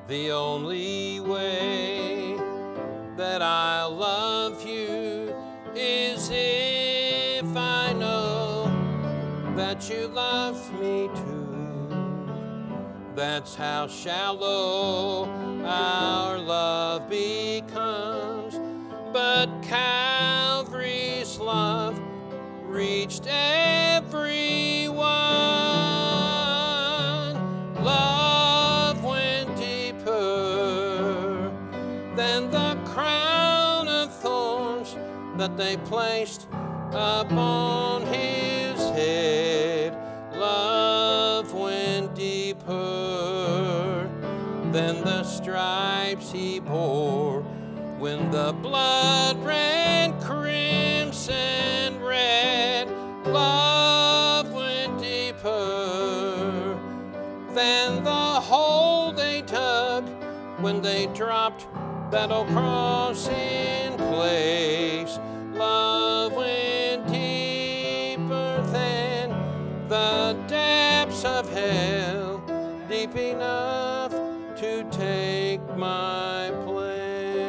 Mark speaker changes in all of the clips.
Speaker 1: The only way that I'll love you is if I know that you love me too. That's how shallow our love becomes. But Calvary's love reached everyone. Love went deeper than the crown of thorns that they placed upon his head. Love went deeper than the stripes he bore when the blood ran crimson red. Love went deeper than the hole they dug when they dropped that old cross in place. Love went deeper than the depths of hell, deep enough to take my place.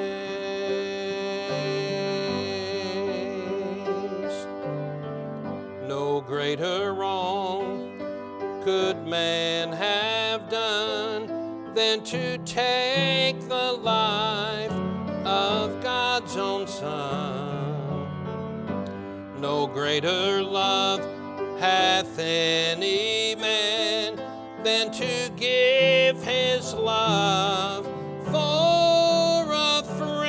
Speaker 1: No greater wrong could man have done than to take the life of God's own Son. No greater love hath any man than to give his love for a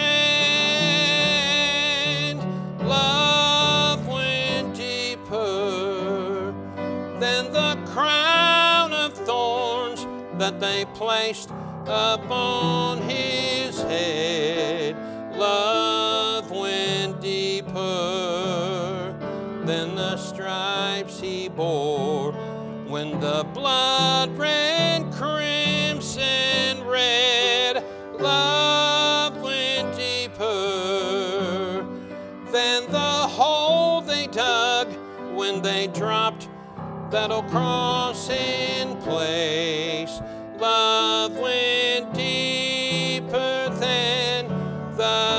Speaker 1: friend. Love went deeper than the crown of thorns that they placed upon his head. Love went deeper than the stripes he bore when the blood ran crimson red. Love went deeper than the hole they dug when they dropped that old cross in place. Love went deeper than the